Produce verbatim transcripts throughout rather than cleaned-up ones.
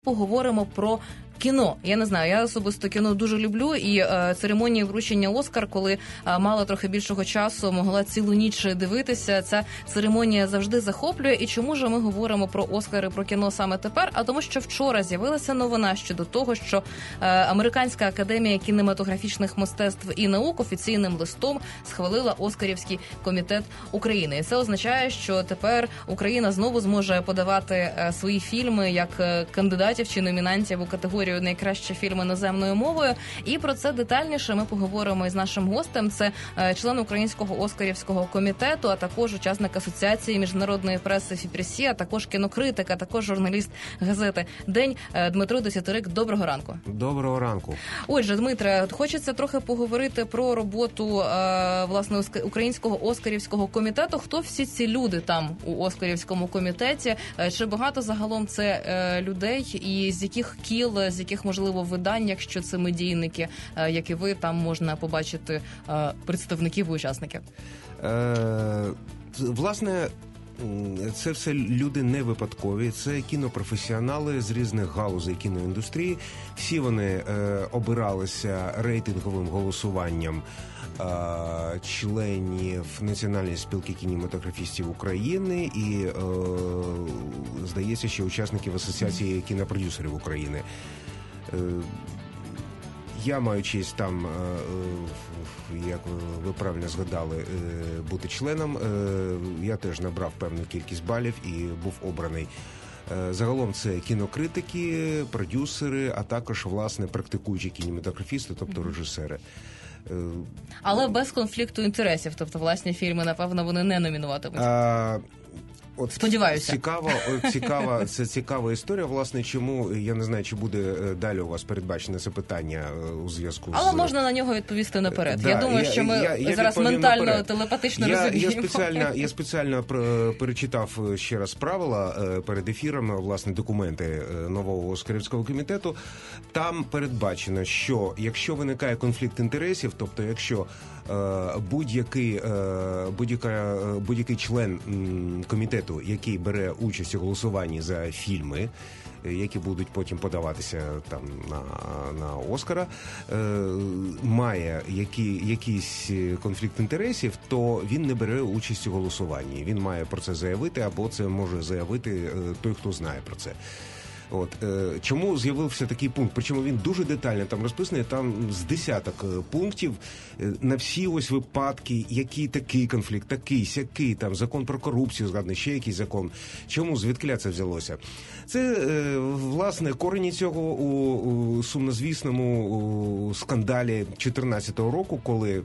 Поговоримо про кіно. Я не знаю, я особисто кіно дуже люблю, і е, церемонії вручення Оскар, коли е, мала трохи більшого часу, могла цілу ніч дивитися, ця церемонія завжди захоплює. І чому ж ми говоримо про Оскари, про кіно саме тепер? А тому, що вчора з'явилася новина щодо того, що е, Американська академія кінематографічних мистецтв і наук офіційним листом схвалила Оскарівський комітет України. І це означає, що тепер Україна знову зможе подавати е, свої фільми як е, кандидатів чи номінантів у категорію найкращі фільми іноземною мовою. І про це детальніше ми поговоримо із нашим гостем. Це член Українського Оскарівського комітету, а також учасник Асоціації міжнародної преси ФІПРЕСІ, а також кінокритик, а також журналіст газети «День» Дмитро Десятирик. Доброго ранку. Доброго ранку. Отже, Дмитре, хочеться трохи поговорити про роботу власне Українського Оскарівського комітету. Хто всі ці люди там у Оскарівському комітеті? Чи багато загалом це людей і з яких кіл, з яких, можливо, видань, якщо це медійники, як і ви, там можна побачити представників і учасників? Е, власне, це все люди не випадкові, це кінопрофесіонали з різних галузей кіноіндустрії. Всі вони е, обиралися рейтинговим голосуванням е, членів Національної спілки кінематографістів України і, е, здається, ще учасників Асоціації кінопродюсерів України. Е, Я маю честь там, як ви правильно згадали, бути членом. Я теж набрав певну кількість балів і був обраний. Загалом це кінокритики, продюсери, а також, власне, практикуючі кінематографісти, тобто режисери. Але без конфлікту інтересів, тобто власні фільми, напевно, вони не номінуватимуть. А... От сподіваюся. Цікава, цікава, це цікава історія, власне, чому, я не знаю, чи буде далі у вас передбачене це питання у зв'язку Але з... можна на нього відповісти наперед. Да, я думаю, я, що ми я, я зараз ментально, наперед. телепатично я, розуміємо. Я спеціально, я спеціально перечитав ще раз правила перед ефіром, власне, документи нового Оскарівського комітету. Там передбачено, що якщо виникає конфлікт інтересів, тобто якщо будь-який, будь-яка, будь-який член комітету, який бере участь у голосуванні за фільми, які будуть потім подаватися там на, на Оскара, е, має які, якийсь конфлікт інтересів, то він не бере участь у голосуванні. Він має про це заявити, або це може заявити той, хто знає про це. От е, чому з'явився такий пункт? Причому він дуже детально там розписаний, там з десяток пунктів е, на всі ось випадки, який такий конфлікт, такий, сякий, там закон про корупцію, згаданий, ще якийсь закон. Чому, звідкиля це взялося? Це, е, власне, корені цього у, у сумнозвісному у скандалі чотирнадцятого року, коли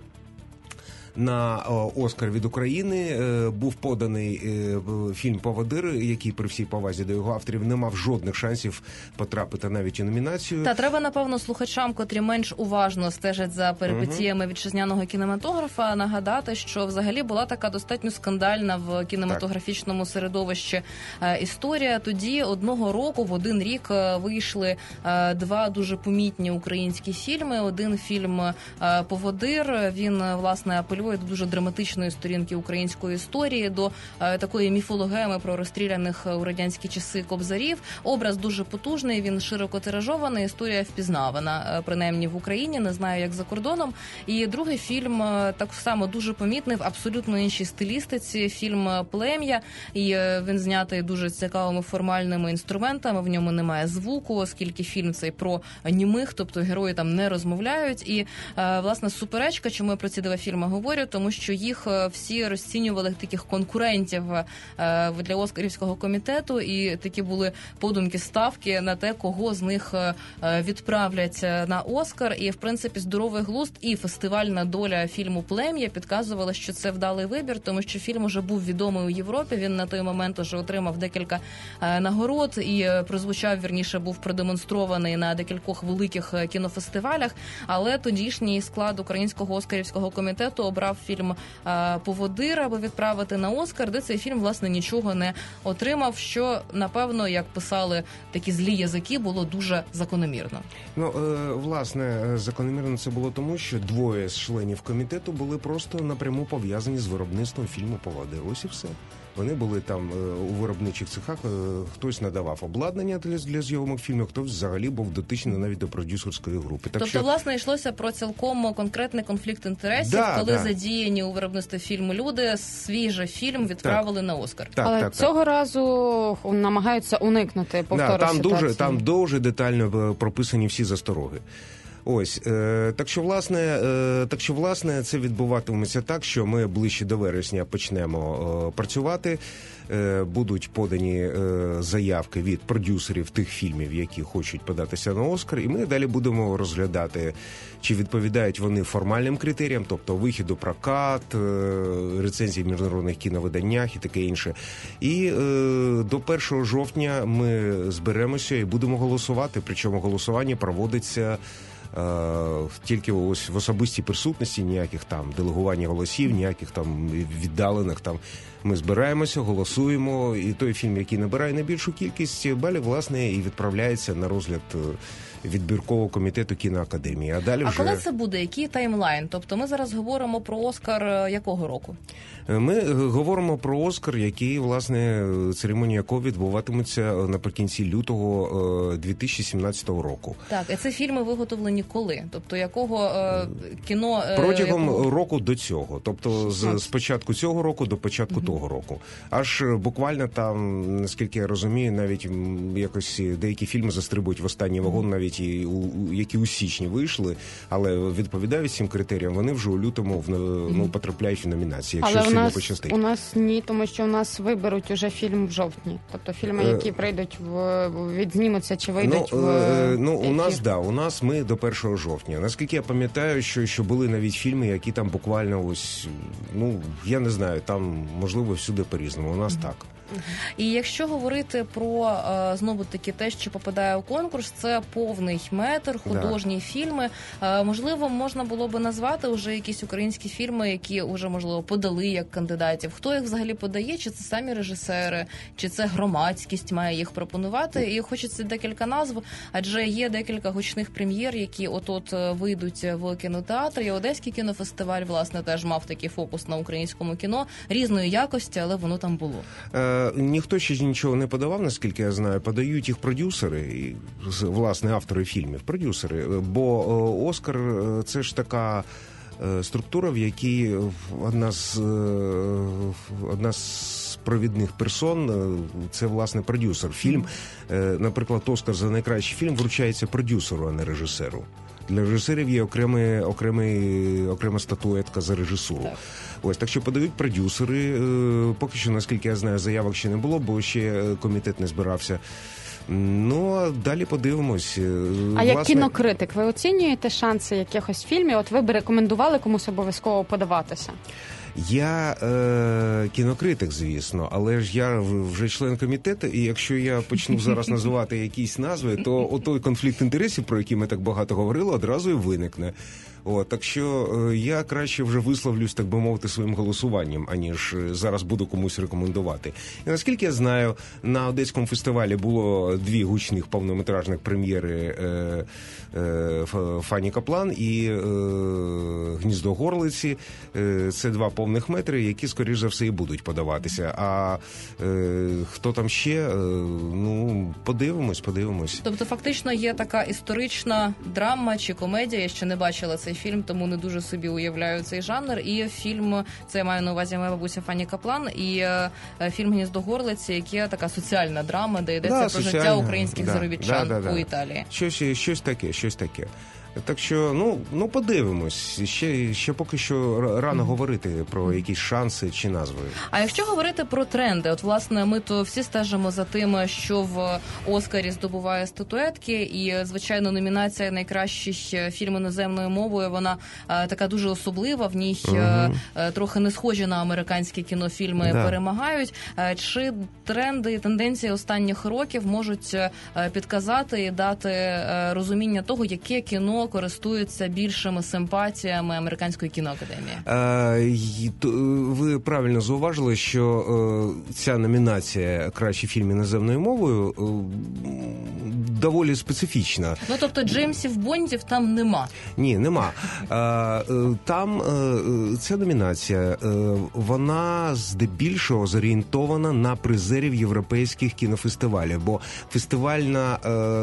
на Оскар від України був поданий фільм «Поводир», який при всій повазі до його авторів не мав жодних шансів потрапити навіть у номінацію. Та треба, напевно, слухачам, котрі менш уважно стежать за перипетіями угу. вітчизняного кінематографа, нагадати, що взагалі була така достатньо скандальна в кінематографічному так. середовищі історія. Тоді одного року, в один рік, вийшли два дуже помітні українські фільми. Один фільм «Поводир», він, власне, апелює до дуже драматичної сторінки української історії, до е, такої міфологеми про розстріляних у радянські часи кобзарів. Образ дуже потужний, він широко тиражований, історія впізнавана, е, принаймні в Україні, не знаю, як за кордоном. І другий фільм, е, так само дуже помітний, в абсолютно іншій стилістиці, фільм «Плем'я», і е, він знятий дуже цікавими формальними інструментами, в ньому немає звуку, оскільки фільм цей про німих, тобто герої там не розмовляють. І, е, власне, суперечка, чому я про ці два фільми говорю, тому що їх всі розцінювали таких конкурентів для Оскарівського комітету, і такі були подумки, ставки на те, кого з них відправлять на Оскар. І, в принципі, здоровий глузд і фестивальна доля фільму «Плем'я» підказувала, що це вдалий вибір, тому що фільм уже був відомий у Європі, він на той момент уже отримав декілька нагород і прозвучав, вірніше, був продемонстрований на декількох великих кінофестивалях, але тодішній склад Українського Оскарівського комітету обрав фільм «Поводир», аби відправити на Оскар, де цей фільм, власне, нічого не отримав, що, напевно, як писали такі злі язики, було дуже закономірно. Ну, е, власне, закономірно це було тому, що двоє з членів комітету були просто напряму пов'язані з виробництвом фільму «Поводир». Ось і все. Вони були там у виробничих цехах, хтось надавав обладнання для, для зйомок фільмів, хтось взагалі був дотичний навіть до продюсерської групи. Так тобто, що... власне, йшлося про цілком конкретний конфлікт інтересів, да, коли да. задіяні у виробництві фільму люди свіжий фільм відправили так. на Оскар. Так, Але так, цього так. разу намагаються уникнути повтору да, там ситуації. дуже, там дуже детально прописані всі застороги. Ось, е, так що, власне, е, так що, власне, це відбуватиметься так, що ми ближче до вересня почнемо е, працювати, е, будуть подані е, заявки від продюсерів тих фільмів, які хочуть податися на Оскар, і ми далі будемо розглядати, чи відповідають вони формальним критеріям, тобто вихід у прокат, е, рецензії в міжнародних кіновиданнях і таке інше. І е, до першого жовтня ми зберемося і будемо голосувати, причому голосування проводиться тільки ось в особистій присутності, ніяких там делегування голосів, ніяких там віддалених там. Ми збираємося, голосуємо, і той фільм, який набирає найбільшу кількість балів, власне, і відправляється на розгляд відбіркового комітету кіноакадемії. А далі а вже... коли це буде? Який таймлайн? Тобто ми зараз говоримо про Оскар якого року? Ми говоримо про Оскар, який, власне, церемонія якого відбуватиметься наприкінці лютого дві тисячі сімнадцятого року. Так, і ці фільми виготовлені коли? Тобто якого е, кіно... Е, Протягом якого... року до цього. Тобто з, з початку цього року до початку mm-hmm. того року. Аж буквально там, наскільки я розумію, навіть якось деякі фільми застрибують в останній вагон, навіть і у, які у січні вийшли, але відповідають цим критеріям, вони вже у лютому в, ну, потрапляють в номінації, якщо але сильно пощастить. У нас ні, тому що у нас виберуть уже фільм в жовтні. Тобто фільми, які прийдуть в відзнімуться чи вийдуть ну, в ну ефір. у нас да, у нас ми до першого жовтня. Наскільки я пам'ятаю, що, що були навіть фільми, які там буквально ось, ну я не знаю, там можливо всюди по-різному. У нас mm-hmm. так. І якщо говорити про, знову таки, те, що попадає у конкурс, це повний метр, художні да. фільми. Можливо, можна було би назвати вже якісь українські фільми, які вже, можливо, подали як кандидатів. Хто їх взагалі подає? Чи це самі режисери? Чи це громадськість має їх пропонувати? І хочеться декілька назв, адже є декілька гучних прем'єр, які от-от вийдуть в кінотеатр. І Одеський кінофестиваль, власне, теж мав такий фокус на українському кіно. Різної якості, але воно там було. Ніхто ще нічого не подавав, наскільки я знаю. Подають їх продюсери, і, власне, автори фільмів, продюсери. Бо Оскар – це ж така структура, в якій одна з, одна з провідних персон – це, власне, продюсер. Фільм, наприклад, Оскар за найкращий фільм вручається продюсеру, а не режисеру. Для режисерів є окремий, окремий, окрема статуетка за режисуру. Так. Ось, так що подають продюсери. Поки що, наскільки я знаю, заявок ще не було, бо ще комітет не збирався. Ну, а далі подивимось. А власне... як кінокритик, ви оцінюєте шанси якихось фільмів? От ви б рекомендували комусь обов'язково подаватися? Я е, кінокритик, звісно, але ж я вже член комітету, і якщо я почну зараз називати якісь назви, то отой конфлікт інтересів, про який ми так багато говорили, одразу і виникне. О, так що е, я краще вже висловлюсь, так би мовити, своїм голосуванням, аніж зараз буду комусь рекомендувати. І наскільки я знаю, на Одеському фестивалі було дві гучних повнометражних прем'єри е, е, Фанні Каплан і е, Гніздо Горлиці. Е, це два повних метри, які, скоріш за все, і будуть подаватися. А е, хто там ще? Е, ну, подивимось, подивимось. Тобто, фактично, є така історична драма чи комедія, я ще не бачила цей фільм, тому не дуже собі уявляю цей жанр. І фільм, це я маю на увазі моя бабуся Фанні Каплан, і е, фільм «Гніздо Горлиці», яке така соціальна драма, де йдеться да, про соціальна, життя українських да, заробітчан да, да, у да. Італії. Щось, щось таке, щось таке. Так що, ну, ну подивимось. Ще, ще поки що рано mm. говорити про якісь шанси чи назви. А якщо говорити про тренди, от, власне, ми то всі стежимо за тим, що в Оскарі здобуває статуетки, і, звичайно, номінація «Найкращий фільм іноземною мовою», вона а, така дуже особлива, в ній mm-hmm. а, трохи не схожі на американські кінофільми да. перемагають. А, чи тренди і тенденції останніх років можуть а, підказати і дати а, розуміння того, яке кіно кіно користується більшими симпатіями Американської кіноакадемії? Е, ви правильно зауважили, що е, ця номінація «Кращий фільм іноземною мовою» е, доволі специфічна. Ну, тобто Джеймсів Бондів там нема? Ні, нема. Там ця номінація, вона здебільшого зорієнтована на призерів європейських кінофестивалів, бо фестивальна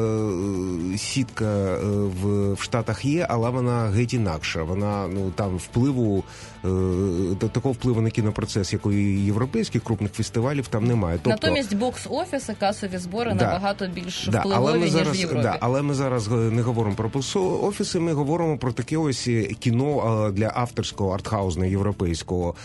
сітка в Штатах є, але вона геть інакша. Вона, ну, там впливу, такого впливу на кінопроцес, як у європейських крупних фестивалів, там немає. Тобто, натомість бокс-офіси, касові збори да, набагато більш да, впливові, ніж зараз, в Європі. Да, але ми зараз не говоримо про бокс-офіси, ми говоримо про таке ось кіно для авторського артхаузного європейського,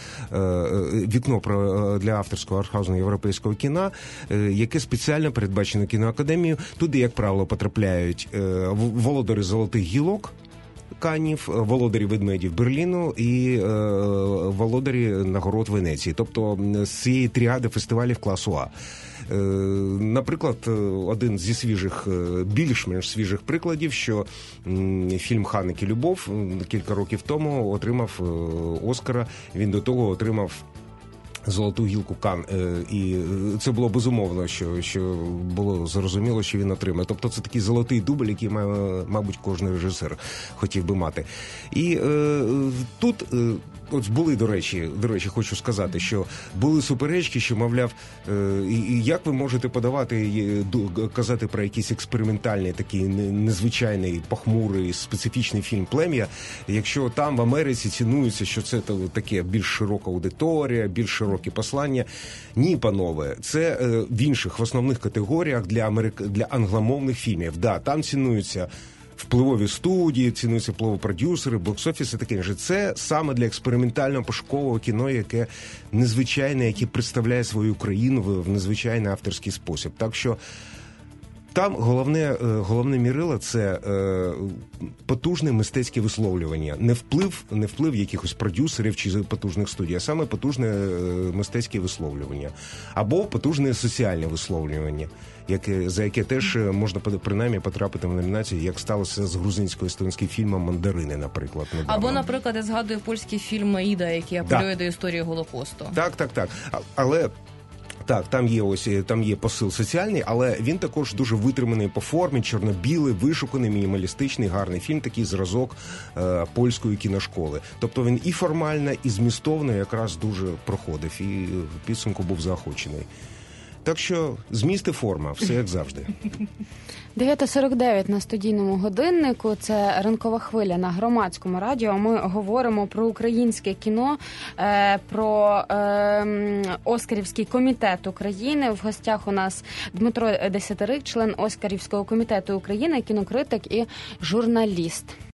вікно для авторського артхаузного європейського кіна, яке спеціально передбачено кіноакадемією. Туди, як правило, потрапляють володарі золотих гілок Каннів, володарі ведмедів Берліну і е, володарі нагород Венеції. Тобто з цієї тріади фестивалів класу А. Е, наприклад, один зі свіжих, більш-менш свіжих прикладів, що м, фільм «Ханек і любов» кілька років тому отримав Оскара. Він до того отримав золоту гілку Кан, і це було безумовно, що, що було зрозуміло, що він отримає. Тобто це такий золотий дубль, який, мабуть, кожен режисер хотів би мати. І е, тут е, от були, до речі, до речі, хочу сказати, що були суперечки, що, мовляв, е, і як ви можете подавати, казати про якийсь експериментальний, такий незвичайний, похмурий, специфічний фільм «Плем'я», якщо там в Америці цінується, що це таке більш широка аудиторія, більш широкі послання. Ні, панове, це е, в інших, в основних категоріях для, америк... для англомовних фільмів. Да, там цінуються впливові студії, цінуються впливові продюсери, бокс-офіси, таке інше. Це саме для експериментального пошукового кіно, яке незвичайне, яке представляє свою країну в незвичайний авторський спосіб. Так що там головне, головне мірило – це е, потужне мистецьке висловлювання. Не вплив, не вплив якихось продюсерів чи потужних студій, а саме потужне е, мистецьке висловлювання. Або потужне соціальне висловлювання, яке, за яке теж можна принаймні потрапити в номінацію, як сталося з грузинсько-естонським фільмом «Мандарини», наприклад. Недавно. Або, наприклад, я згадую польський фільм «Іда», який апелює да. до історії Голокосту. Так, так, так. Але так, там є ось там є посил соціальний, але він також дуже витриманий по формі, чорно-білий, вишуканий, мінімалістичний, гарний фільм, такий зразок е, польської кіношколи. Тобто він і формально, і змістовно якраз дуже проходив, і в підсумку був заохочений. Так що зміст і форма, все як завжди. дев'ята сорок дев'ять на студійному годиннику. Це ранкова хвиля на Громадському радіо. Ми говоримо про українське кіно, про Оскарівський комітет України. В гостях у нас Дмитро Десятирик, член Оскарівського комітету України, кінокритик і журналіст.